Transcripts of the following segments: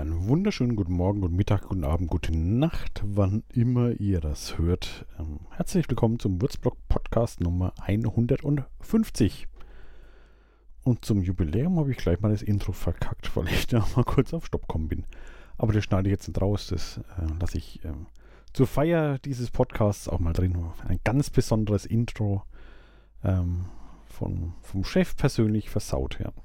Einen wunderschönen guten Morgen, guten Mittag, guten Abend, gute Nacht, wann immer ihr das hört. Herzlich willkommen zum Würzblog Podcast Nummer 150. Und zum Jubiläum habe ich gleich mal das Intro verkackt, weil ich da mal kurz auf Stopp gekommen bin. Aber das schneide ich jetzt nicht raus, das lasse ich zur Feier dieses Podcasts auch mal drin. Ein ganz besonderes Intro vom Chef persönlich versaut, ja.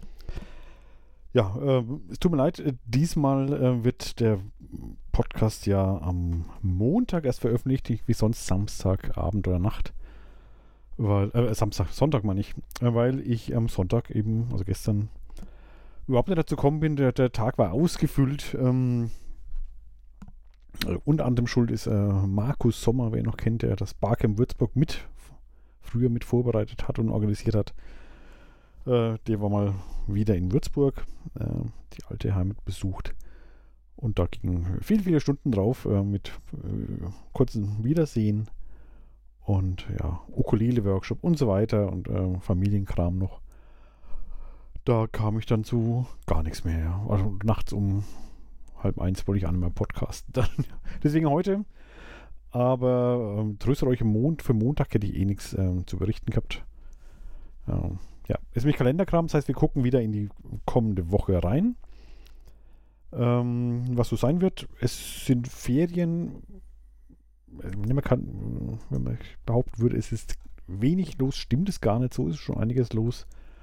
Ja, es tut mir leid, diesmal wird der Podcast ja am Montag erst veröffentlicht, nicht wie sonst Samstagabend oder Nacht. Sonntag meine ich, weil ich am Sonntag eben, also gestern, überhaupt nicht dazu gekommen bin. Der Tag war ausgefüllt. Unter anderem schuld ist Markus Sommer, wer ihn noch kennt, der das Barcamp Würzburg früher mit vorbereitet hat und organisiert hat. Der war mal wieder in Würzburg, die alte Heimat besucht. Und da gingen viele Stunden drauf mit kurzen Wiedersehen und ja, Ukulele-Workshop und so weiter und Familienkram noch. Da kam ich dann zu gar nichts mehr. Ja. Also nachts um 12:30 wollte ich an meinem Podcast. Deswegen heute. Aber tröstet euch, für Montag hätte ich eh nichts zu berichten gehabt. Ja, ist nämlich Kalenderkram, das heißt, wir gucken wieder in die kommende Woche rein. Was so sein wird, es sind Ferien. Wenn man behaupten würde, es ist wenig los, stimmt es gar nicht so, ist schon einiges los.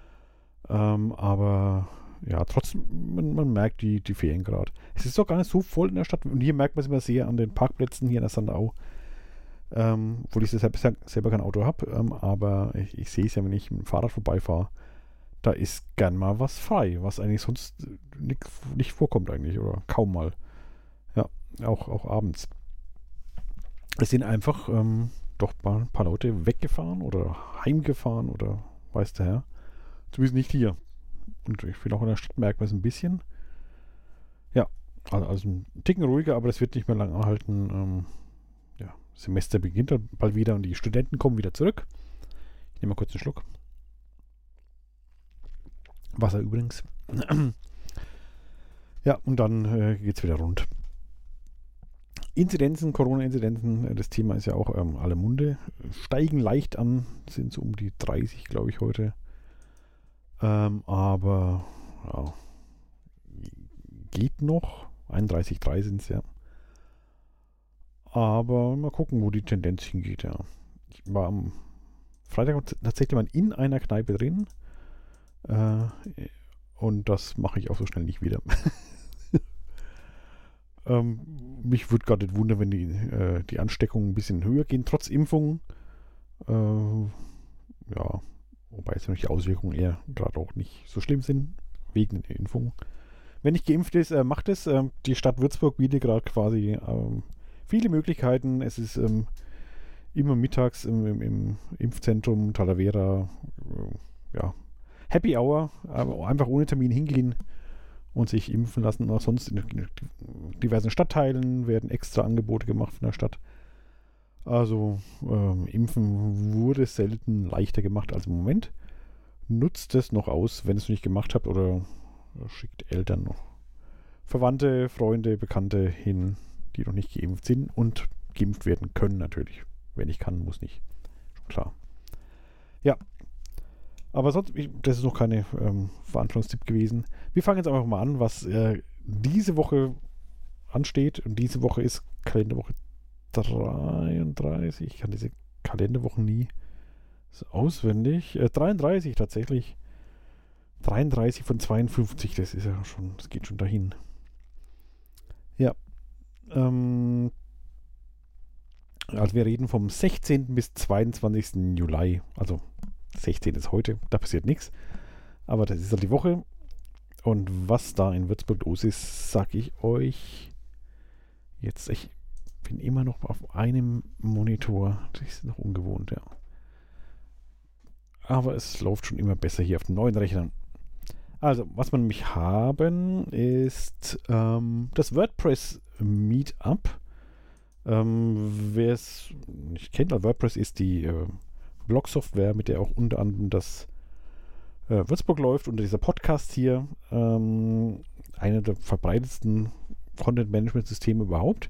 Aber ja, trotzdem, man merkt die Ferien gerade. Es ist doch gar nicht so voll in der Stadt und hier merkt man es immer sehr an den Parkplätzen hier in der Sandau. Obwohl ich selber kein Auto habe, aber ich sehe es ja, wenn ich mit dem Fahrrad vorbeifahre, da ist gern mal was frei, was eigentlich sonst nicht vorkommt eigentlich oder kaum mal. Ja, auch abends. Es sind einfach doch ein paar Leute weggefahren oder heimgefahren oder weiß der Herr. Zumindest nicht hier. Und ich finde auch in der Stadt merkt man es ein bisschen. Ja, also ein Ticken ruhiger, aber das wird nicht mehr lange anhalten. Semester beginnt dann bald wieder und die Studenten kommen wieder zurück. Ich nehme mal kurz einen Schluck. Wasser übrigens. Ja, und dann geht es wieder rund. Corona-Inzidenzen, das Thema ist ja auch alle Munde. Steigen leicht an, sind so um die 30, glaube ich, heute. Aber ja, geht noch. 31,3 sind es ja. Aber mal gucken, wo die Tendenz hingeht, ja. Ich war am Freitag tatsächlich mal in einer Kneipe drin. Und das mache ich auch so schnell nicht wieder. Mich würde gar nicht wundern, wenn die Ansteckungen ein bisschen höher gehen, trotz Impfung. Ja, wobei es die Auswirkungen eher gerade auch nicht so schlimm sind, wegen der Impfung. Wenn nicht geimpft ist, macht es. Die Stadt Würzburg bietet gerade quasi viele Möglichkeiten. Es ist immer mittags im Impfzentrum Talavera, Happy Hour, aber einfach ohne Termin hingehen und sich impfen lassen. Auch sonst in diversen Stadtteilen werden extra Angebote gemacht von der Stadt. Also Impfen wurde selten leichter gemacht als im Moment. Nutzt es noch aus, wenn ihr es noch nicht gemacht habt, oder schickt Eltern noch Verwandte, Freunde, Bekannte hin, die noch nicht geimpft sind und geimpft werden können natürlich. Wer nicht kann, muss nicht. Schon klar. Ja. Aber sonst, das ist noch keine Veranstaltungstipp gewesen. Wir fangen jetzt einfach mal an, was diese Woche ansteht. Und diese Woche ist Kalenderwoche 33. Ich kann diese Kalenderwochen nie so auswendig. 33 tatsächlich. 33 von 52, das ist ja schon, das geht schon dahin. Ja. Also wir reden vom 16. bis 22. Juli. Also 16 ist heute, da passiert nichts. Aber das ist halt die Woche. Und was da in Würzburg los ist, sage ich euch jetzt. Ich bin immer noch auf einem Monitor. Das ist noch ungewohnt, ja. Aber es läuft schon immer besser hier auf den neuen Rechnern. Also, was wir nämlich haben, ist das WordPress Meetup. Wer es nicht kennt, WordPress ist die Blog-Software, mit der auch unter anderem das Würzburg läuft, unter dieser Podcast hier. Einer der verbreitetsten Content-Management-Systeme überhaupt.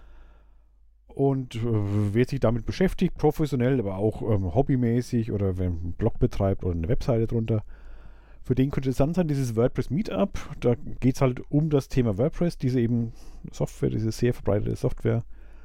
Und wer sich damit beschäftigt, professionell, aber auch hobbymäßig oder wenn ein Blog betreibt oder eine Webseite drunter, für den könnte es dann sein, dieses WordPress Meetup. Da geht es halt um das Thema WordPress, diese eben Software, diese sehr verbreitete Software.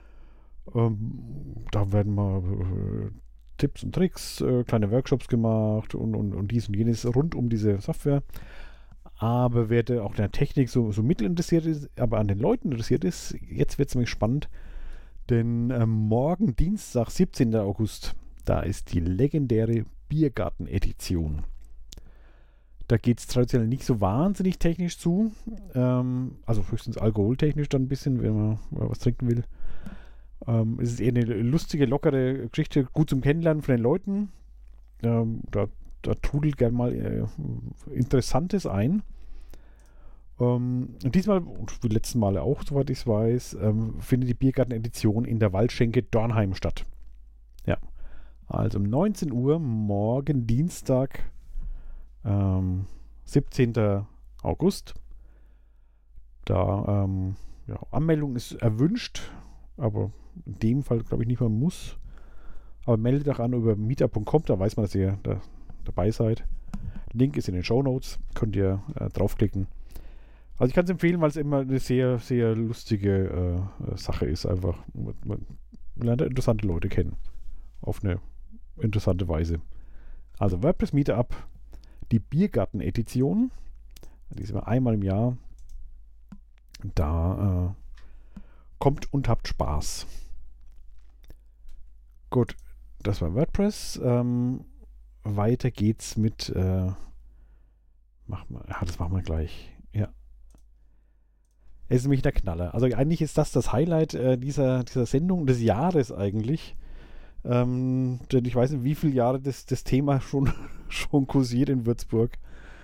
Da werden mal Tipps und Tricks, kleine Workshops gemacht und dies und jenes rund um diese Software. Aber wer da auch in der Technik so mittel interessiert ist, aber an den Leuten interessiert ist, jetzt wird es nämlich spannend, denn morgen, Dienstag, 17. August, da ist die legendäre Biergarten-Edition. Da geht es traditionell nicht so wahnsinnig technisch zu, also höchstens alkoholtechnisch dann ein bisschen, wenn man was trinken will. Es ist eher eine lustige, lockere Geschichte, gut zum Kennenlernen von den Leuten. Da trudelt gerne mal Interessantes ein. Und diesmal, und wie die letzten Male auch, soweit ich es weiß, findet die Biergarten-Edition in der Waldschenke Dornheim statt. Ja, also um 19 Uhr, morgen Dienstag, 17. August. Da, Anmeldung ist erwünscht, aber in dem Fall glaube ich nicht, man muss. Aber meldet euch an über meetup.com, da weiß man, dass ihr da dabei seid. Link ist in den Shownotes, könnt ihr draufklicken. Also ich kann es empfehlen, weil es immer eine sehr, sehr lustige Sache ist. Einfach, man lernt interessante Leute kennen. Auf eine interessante Weise. Also WordPress Meetup, die Biergarten-Edition. Die ist immer einmal im Jahr. Da kommt und habt Spaß. Gut, das war WordPress. Weiter geht's mit das machen wir gleich. Ja. Es ist nämlich der Knaller. Also eigentlich ist das Highlight dieser Sendung des Jahres eigentlich. Denn ich weiß nicht, wie viele Jahre das Thema schon kursiert in Würzburg.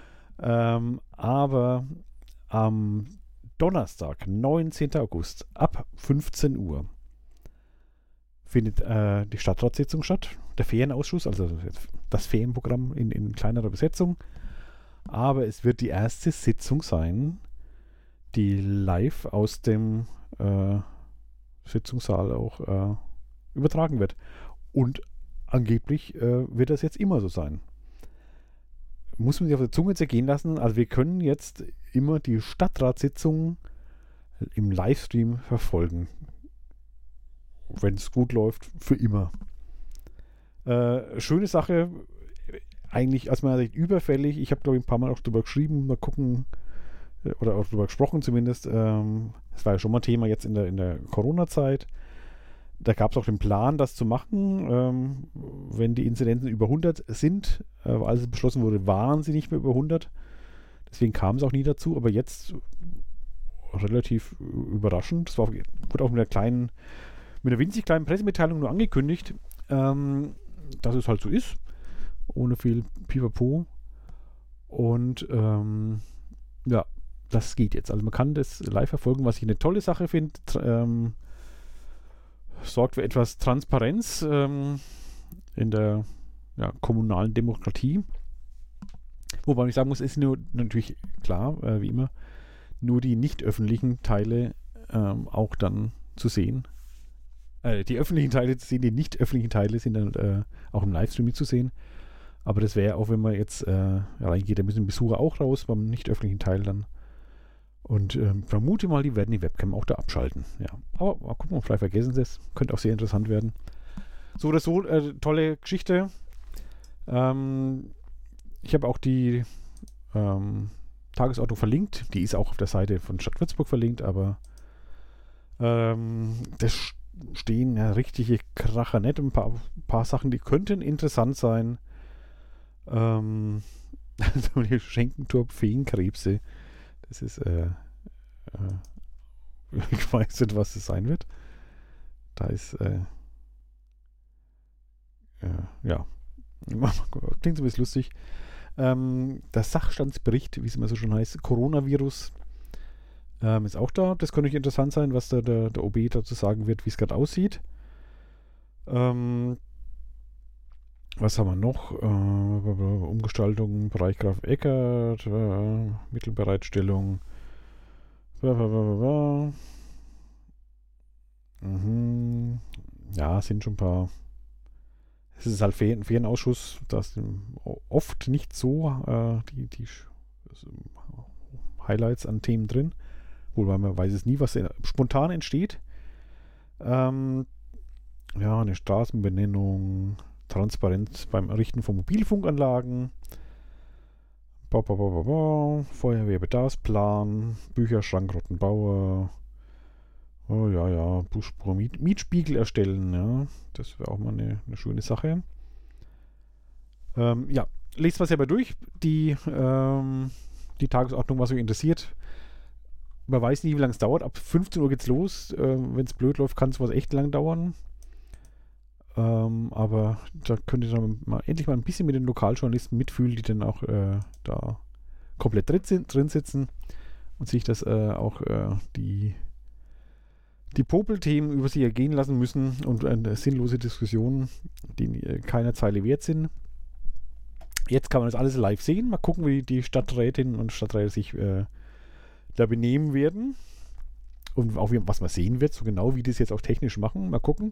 Aber am Donnerstag, 19. August, ab 15 Uhr findet die Stadtratssitzung statt. Der Ferienausschuss, also das Ferienprogramm in kleinerer Besetzung. Aber es wird die erste Sitzung sein, die live aus dem Sitzungssaal auch übertragen wird. Und angeblich wird das jetzt immer so sein. Muss man sich auf der Zunge zergehen lassen. Also wir können jetzt immer die Stadtratssitzung im Livestream verfolgen. Wenn es gut läuft, für immer. Schöne Sache, eigentlich aus meiner Sicht überfällig. Ich habe, glaube ich, ein paar Mal auch drüber geschrieben, mal gucken, oder auch drüber gesprochen zumindest. Das war ja schon mal Thema jetzt in der Corona-Zeit. Da gab es auch den Plan, das zu machen, wenn die Inzidenzen über 100 sind. Als es beschlossen wurde, waren sie nicht mehr über 100. Deswegen kam es auch nie dazu. Aber jetzt relativ überraschend. Das wurde auch mit einer winzig kleinen Pressemitteilung nur angekündigt, dass es halt so ist. Ohne viel Pipapo. Und ja, das geht jetzt. Also man kann das live verfolgen, was ich eine tolle Sache finde. Sorgt für etwas Transparenz in der kommunalen Demokratie. Wobei ich sagen muss, es ist nur natürlich klar, wie immer, nur die nicht öffentlichen Teile auch dann zu sehen. Die öffentlichen Teile zu sehen, die nicht öffentlichen Teile sind dann auch im Livestream mitzusehen. Aber das wäre auch, wenn man jetzt reingeht, da müssen Besucher auch raus beim nicht öffentlichen Teil dann. Und vermute mal, die werden die Webcam auch da abschalten. Ja. Aber mal gucken, vielleicht vergessen sie es. Könnte auch sehr interessant werden. So oder so, tolle Geschichte. Ich habe auch die Tagesordnung verlinkt. Die ist auch auf der Seite von Stadt Würzburg verlinkt, aber das stehen ja richtige Kracher, nicht? Ein paar Sachen, die könnten interessant sein. Die Schenkenturm Feenkrebse. Das ist, ich weiß nicht, was das sein wird. Da ist, ja, klingt so ein bisschen lustig. Der Sachstandsbericht, wie es immer so schon heißt, Coronavirus, ist auch da. Das könnte interessant sein, was da der OB dazu sagen wird, wie es gerade aussieht. Was haben wir noch? Umgestaltung, Bereich Graf Eckert, Mittelbereitstellung. Ja, sind schon ein paar. Es ist halt Ferienausschuss, da ist oft nicht so die Highlights an Themen drin. Wobei man weiß es nie, was spontan entsteht. Ja, eine Straßenbenennung, Transparenz beim Errichten von Mobilfunkanlagen, Feuerwehrbedarfsplan, Bücherschrank Rottenbauer, oh ja, Busspur, Mietspiegel erstellen, ja, das wäre auch mal eine schöne Sache. Ja, lest mal selber durch, die Tagesordnung, was euch interessiert. Man weiß nie, wie lange es dauert. Ab 15 Uhr geht's los. Wenn es blöd läuft, kann es was echt lang dauern. Aber da könnt ihr dann endlich mal ein bisschen mit den Lokaljournalisten mitfühlen, die dann auch da komplett drin sitzen und sich das auch die Popelthemen über sich ergehen lassen müssen und sinnlose Diskussionen, die keiner Zeile wert sind. Jetzt kann man das alles live sehen. Mal gucken, wie die Stadträtinnen und Stadträte sich da benehmen werden und auch was man sehen wird, so genau wie die es jetzt auch technisch machen. Mal gucken,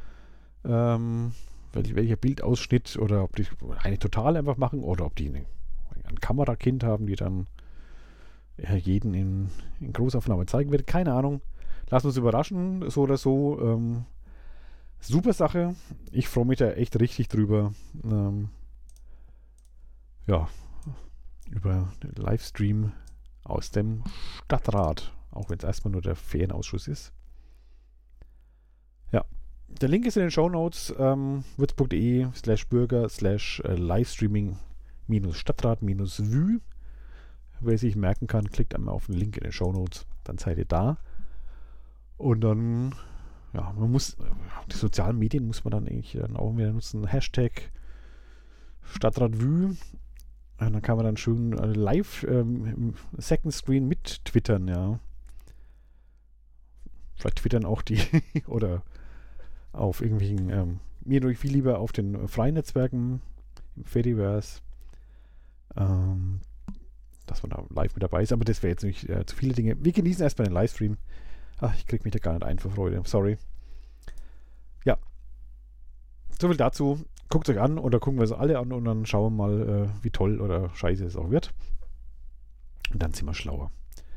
welcher Bildausschnitt oder ob die eine total einfach machen oder ob die ein Kamerakind haben, die dann jeden in Großaufnahme zeigen wird. Keine Ahnung. Lassen uns überraschen, so oder so. Super Sache. Ich freue mich da echt richtig drüber. Ja, über den Livestream aus dem Stadtrat, auch wenn es erstmal nur der Ferienausschuss ist. Ja, der Link ist in den Shownotes, würzburg.de/Livestreaming-Stadtrat-Vue. Wer sich merken kann, klickt einmal auf den Link in den Shownotes, dann seid ihr da. Und dann, ja, man muss, die sozialen Medien muss man dann eigentlich dann auch wieder nutzen. Hashtag Stadtrat-Vue. Und dann kann man dann schön live im Second Screen mit twittern, ja. Vielleicht twittern auch die oder auf irgendwelchen, mir durch viel lieber auf den freien Netzwerken, im Fediverse, dass man da live mit dabei ist, aber das wäre jetzt nicht zu viele Dinge. Wir genießen erstmal den Livestream. Ach, ich kriege mich da gar nicht ein vor Freude, sorry. Ja, soviel dazu. Guckt euch an oder gucken wir es alle an und dann schauen wir mal, wie toll oder scheiße es auch wird. Und dann sind wir schlauer.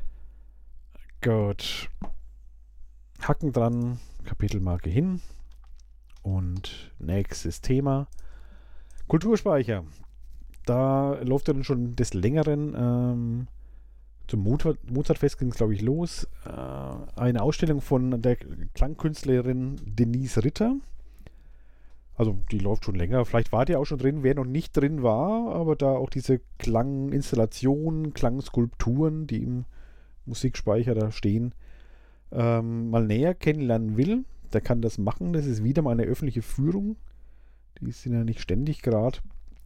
Gut. Haken dran, Kapitelmarke hin. Und nächstes Thema. Kulturspeicher. Da läuft dann schon des Längeren zum Mozartfest ging es, glaube ich, los. Eine Ausstellung von der Klangkünstlerin Denise Ritter. Also die läuft schon länger. Vielleicht war die auch schon drin, wer noch nicht drin war, aber da auch diese Klanginstallationen, Klangskulpturen, die im Musikspeicher da stehen, mal näher kennenlernen will, der kann das machen. Das ist wieder mal eine öffentliche Führung. Die sind ja nicht ständig gerade.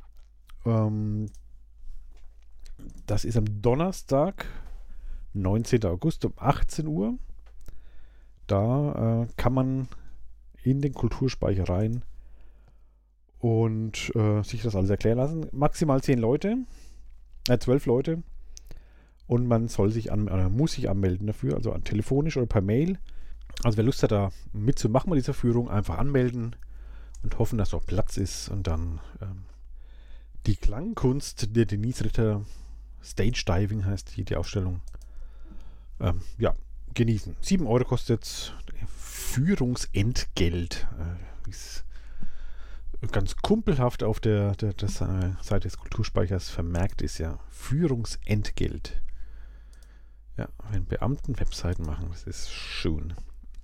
Das ist am Donnerstag, 19. August um 18 Uhr. Da kann man in den Kulturspeicher rein und sich das alles erklären lassen. Maximal 12 Leute. Und man soll sich muss sich anmelden dafür, also telefonisch oder per Mail. Also wer Lust hat, da mitzumachen bei dieser Führung, einfach anmelden und hoffen, dass auch Platz ist und dann die Klangkunst der Denise Ritter, Stage Diving heißt die Ausstellung, genießen. 7 Euro kostet Führungsentgelt. Ist ganz kumpelhaft auf der Seite des Kulturspeichers vermerkt ist, ja, Führungsentgelt. Ja, wenn Beamten Webseiten machen, das ist schön.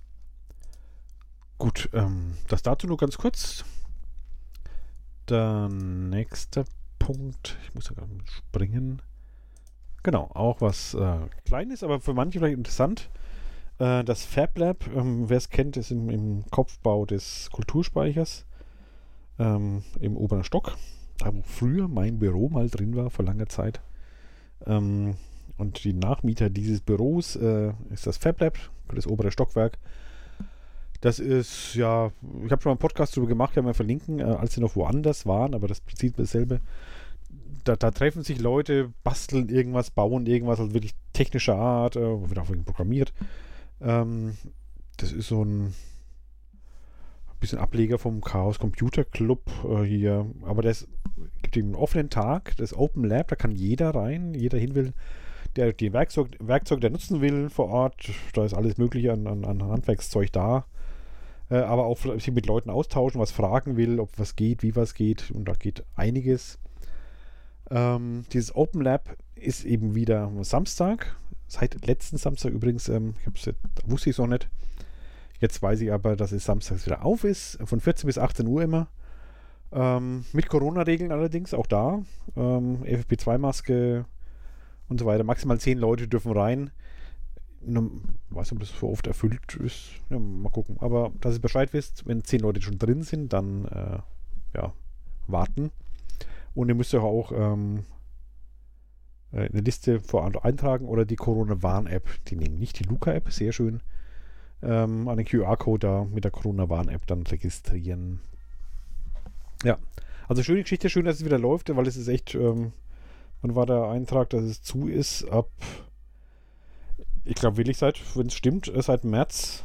Gut, das dazu nur ganz kurz. Der nächste Punkt, ich muss ja gerade springen. Genau, auch was Kleines, aber für manche vielleicht interessant. Das Fab Lab, wer es kennt, ist im Kopfbau des Kulturspeichers im oberen Stock, da wo früher mein Büro mal drin war, vor langer Zeit. Und die Nachmieter dieses Büros ist das Fab Lab, das obere Stockwerk. Das ist, ja, ich habe schon mal einen Podcast darüber gemacht, kann man verlinken, als sie noch woanders waren, aber das Prinzip ist dasselbe. Da treffen sich Leute, basteln irgendwas, bauen irgendwas, also wirklich technischer Art, wird auch irgendwie programmiert. Das ist so ein bisschen Ableger vom Chaos Computer Club hier, aber das gibt eben einen offenen Tag, das Open Lab, da kann jeder rein, jeder hin will, der die Werkzeug der nutzen will vor Ort, da ist alles mögliche an Handwerkszeug da, aber auch sich mit Leuten austauschen, was fragen will, ob was geht, wie was geht, und da geht einiges. Dieses Open Lab ist eben wieder am Samstag, seit letzten Samstag übrigens, wusste ich es noch nicht. Jetzt weiß ich aber, dass es samstags wieder auf ist, von 14 bis 18 Uhr immer. Mit Corona-Regeln allerdings, auch da. FFP2-Maske und so weiter. Maximal 10 Leute dürfen rein. Ich weiß nicht, ob das so oft erfüllt ist. Ja, mal gucken. Aber dass ihr Bescheid wisst, wenn 10 Leute schon drin sind, dann warten. Und ihr müsst euch auch eine Liste vorab eintragen oder die Corona-Warn-App. Die nehmen nicht die Luca-App, sehr schön. An den QR-Code da mit der Corona-Warn-App dann registrieren. Ja, also schöne Geschichte, schön, dass es wieder läuft, weil es ist echt, wann war der Eintrag, dass es zu ist? Ab, ich glaube wirklich wenn es stimmt, seit März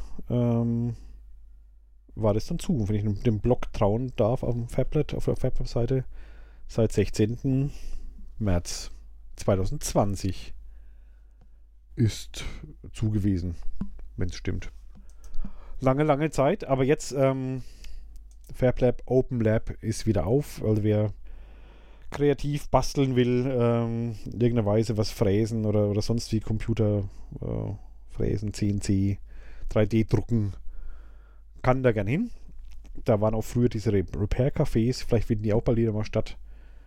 war das dann zu. Wenn ich dem Blog trauen darf auf der Fablet-Seite, seit 16. März 2020 ist zu gewesen, wenn es stimmt. Lange Zeit, aber jetzt FabLab, Open Lab ist wieder auf. Also wer kreativ basteln will, in irgendeiner Weise was fräsen oder sonst wie Computer fräsen, CNC, 3D drucken, kann da gern hin. Da waren auch früher diese Repair-Cafés, vielleicht finden die auch bald wieder mal statt.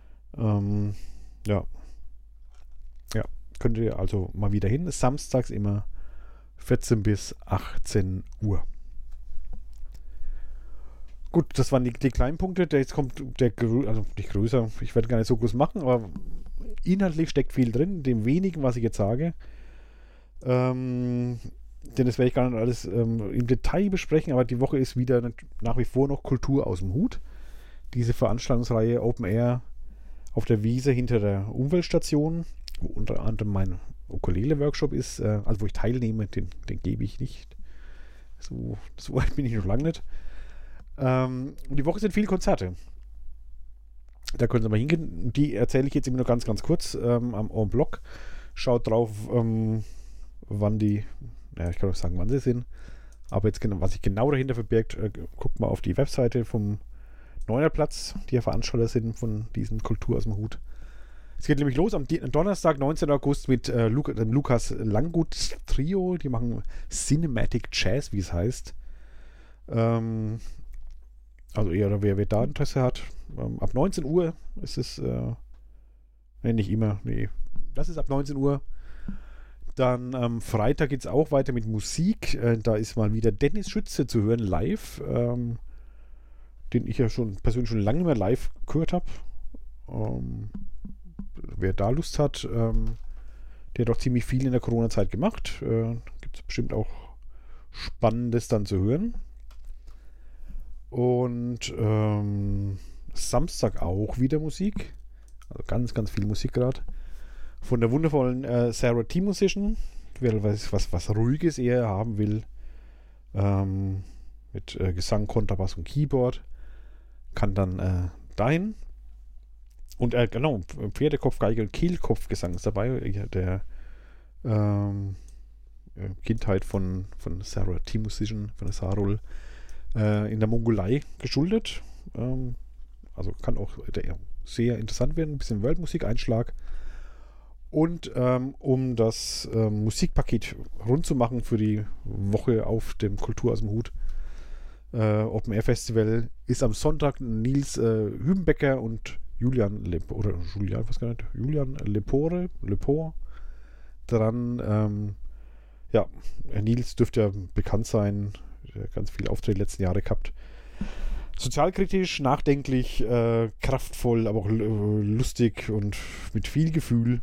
Ja, könnt ihr also mal wieder hin. Samstags immer 14 bis 18 Uhr. Gut, das waren die kleinen Punkte. Jetzt kommt also nicht größer, ich werde gar nicht so groß machen, aber inhaltlich steckt viel drin, in dem wenigen, was ich jetzt sage. Denn das werde ich gar nicht alles im Detail besprechen, aber die Woche ist wieder nach wie vor noch Kultur aus dem Hut. Diese Veranstaltungsreihe Open Air auf der Wiese hinter der Umweltstation, wo unter anderem mein Ukulele-Workshop ist, also wo ich teilnehme, den gebe ich nicht. So weit bin ich noch lange nicht. Und die Woche sind viele Konzerte. Da können Sie mal hingehen. Die erzähle ich jetzt immer nur ganz kurz am En-Bloc. Schaut drauf, wann die, ich kann auch sagen, wann sie sind. Aber jetzt genau, was sich genau dahinter verbirgt, guckt mal auf die Webseite vom Neunerplatz, die ja Veranstalter sind von diesem Kultur aus dem Hut. Es geht nämlich los am Donnerstag, 19. August mit dem Lukas Langgut Trio. Die machen Cinematic Jazz, wie es heißt. Also eher, wer da Interesse hat. Ab 19 Uhr ist es, nicht immer, das ist ab 19 Uhr. Dann am Freitag geht es auch weiter mit Musik. Da ist mal wieder Dennis Schütze zu hören live, den ich ja persönlich schon lange nicht mehr live gehört habe. Wer da Lust hat, der hat doch ziemlich viel in der Corona-Zeit gemacht. Gibt es bestimmt auch Spannendes dann zu hören. Und Samstag auch wieder Musik. Also ganz viel Musik gerade. Von der wundervollen Sarah T. Musician. Wer was Ruhiges eher haben will. Mit Gesang, Kontrabass und Keyboard. Kann dann dahin. Und genau, Pferdekopf, Geige und Kehlkopfgesang ist dabei. Der Kindheit von Sarah T. Musician, von der Sarul, in der Mongolei geschuldet. Also kann auch sehr interessant werden. Ein bisschen Weltmusik-Einschlag. Und um das Musikpaket rund zu machen für die Woche auf dem Kultur aus dem Hut Open Air Festival, ist am Sonntag Nils Hübenbecker und Julian Lepore dran. Nils dürfte ja bekannt sein, ganz viele Auftritte letzten Jahre gehabt. Sozialkritisch, nachdenklich, kraftvoll, aber auch lustig und mit viel Gefühl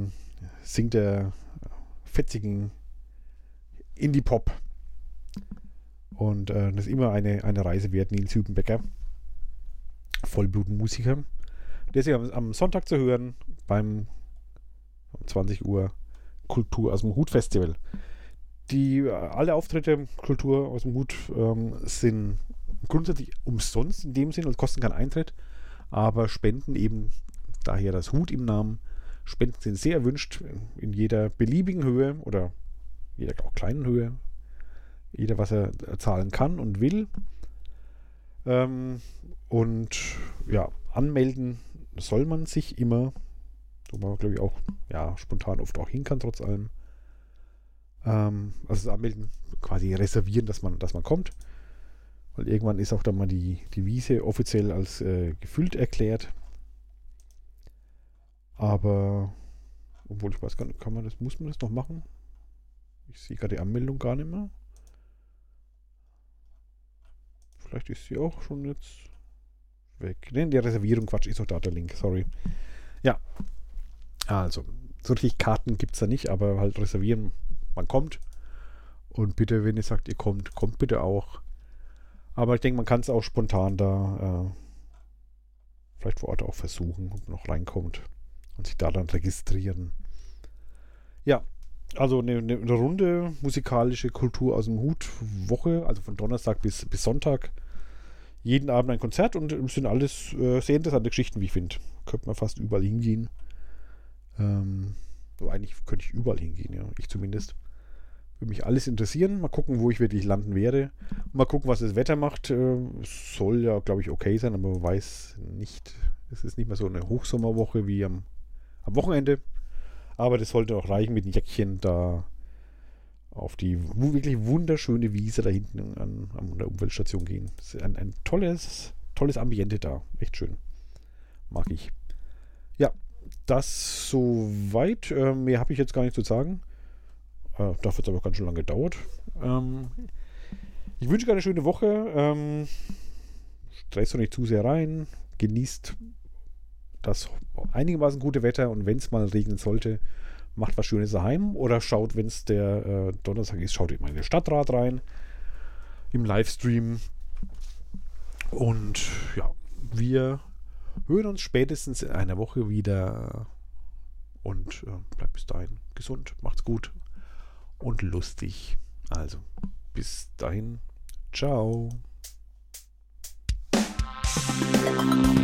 singt er fetzigen Indie-Pop. Und das ist immer eine Reise wert. Nils Hübenbecker, Vollblutmusiker. Der ist ja am Sonntag zu hören um 20 Uhr Kultur aus dem Hut Festival. Alle Auftritte Kultur aus dem Hut sind grundsätzlich umsonst in dem Sinn und kosten keinen Eintritt, aber Spenden eben, daher das Hut im Namen, Spenden sind sehr erwünscht in jeder beliebigen Höhe oder jeder auch kleinen Höhe. Jeder, was er zahlen kann und will. Und ja, anmelden soll man sich immer, wo man glaube ich auch spontan oft auch hin kann, trotz allem. Also das Anmelden, quasi reservieren, dass man kommt. Weil irgendwann ist auch dann mal die Wiese offiziell als gefüllt erklärt. Aber, obwohl ich weiß gar nicht, muss man das noch machen? Ich sehe gerade die Anmeldung gar nicht mehr. Vielleicht ist sie auch schon jetzt weg. Ne, die Reservierung, Quatsch, ist doch da der Link, sorry. Ja, also, so richtig Karten gibt es da nicht, aber halt reservieren, man kommt. Und bitte, wenn ihr sagt, ihr kommt bitte auch. Aber ich denke, man kann es auch spontan da vielleicht vor Ort auch versuchen, ob man noch reinkommt und sich da dann registrieren. Ja, also eine runde musikalische Kultur aus dem Hut Woche, also von Donnerstag bis Sonntag. Jeden Abend ein Konzert und es sind alles sehr interessante Geschichten, wie ich finde. Könnte man fast überall hingehen. Eigentlich könnte ich überall hingehen, ja. Ich zumindest. Würde mich alles interessieren. Mal gucken, wo ich wirklich landen werde. Mal gucken, was das Wetter macht. Soll ja, glaube ich, okay sein, aber man weiß nicht. Es ist nicht mehr so eine Hochsommerwoche wie am Wochenende. Aber das sollte auch reichen mit dem Jäckchen da auf die wirklich wunderschöne Wiese da hinten an der Umweltstation gehen. Das ist ein tolles Ambiente da. Echt schön. Mag ich. Ja, das soweit. Mehr habe ich jetzt gar nicht zu sagen. Dafür hat es aber ganz schön lange gedauert. Ich wünsche euch eine schöne Woche. Stresst doch nicht zu sehr rein. Genießt das einigermaßen gute Wetter und wenn es mal regnen sollte, macht was Schönes daheim oder schaut, wenn es der Donnerstag ist, schaut immer in den Stadtrat rein im Livestream und ja, wir hören uns spätestens in einer Woche wieder und bleibt bis dahin gesund, macht's gut und lustig. Also, bis dahin, ciao.